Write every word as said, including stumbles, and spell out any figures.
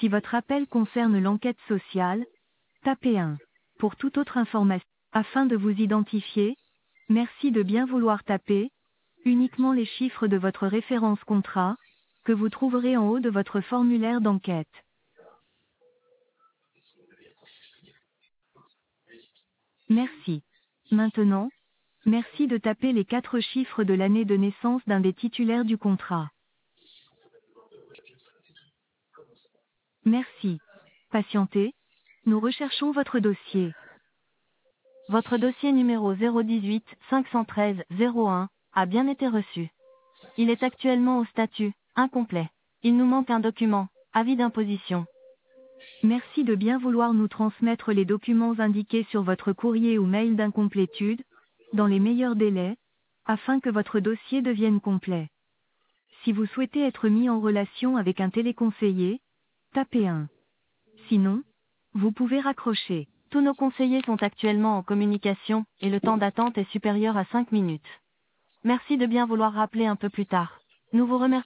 Si votre appel concerne l'enquête sociale, tapez un. Pour toute autre information, afin de vous identifier, merci de bien vouloir taper uniquement les chiffres de votre référence contrat, que vous trouverez en haut de votre formulaire d'enquête. Merci. Maintenant, merci de taper les quatre chiffres de l'année de naissance d'un des titulaires du contrat. Merci. Patientez. Nous recherchons votre dossier. Votre dossier numéro zéro dix-huit cinq cent treize zéro un a bien été reçu. Il est actuellement au statut incomplet. Il nous manque un document, avis d'imposition. Merci de bien vouloir nous transmettre les documents indiqués sur votre courrier ou mail d'incomplétude, dans les meilleurs délais, afin que votre dossier devienne complet. Si vous souhaitez être mis en relation avec un téléconseiller, tapez un. Sinon, vous pouvez raccrocher. Tous nos conseillers sont actuellement en communication, et le temps d'attente est supérieur à cinq minutes. Merci de bien vouloir rappeler un peu plus tard. Nous vous remercions.